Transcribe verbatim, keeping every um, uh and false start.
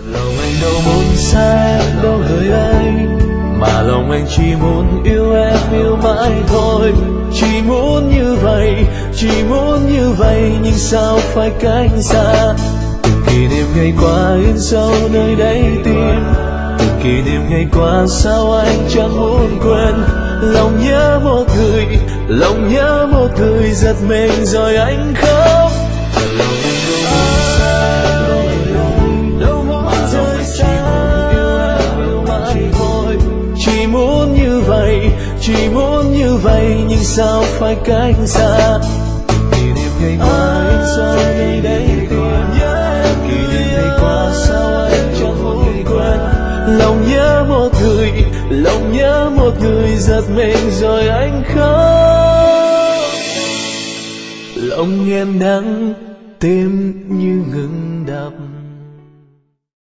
Lòng anh đâu muốn xa đâu người ơi, mà lòng anh chỉ muốn yêu em yêu mãi thôi. Chỉ muốn như vậy, chỉ muốn như vậy, nhưng sao phải cách xa. Từng kỷ niệm ngày qua in sâu nơi đáy tim, từng kỷ niệm ngày qua sao anh chẳng muốn quên. Lòng nhớ một người, lòng nhớ một người, giật mình rồi anh khóc. Lòng anh đâu muốn xa đâu người ơi, đâu muốn rời xa, yêu em yêu mãi thôi. Chỉ muốn như vậy, chỉ muốn như vậy, nhưng sao phải cách xa. Từng kỷ niệm ngày qua in sâu nơi đáy tim, từng kỷ niệm ngày qua sao anh chẳng muốn quên. Lòng nhớ một người, lòng nhớ một người, giật mình rồi anh khóc. Lòng em đắng, tim như ngừng đập.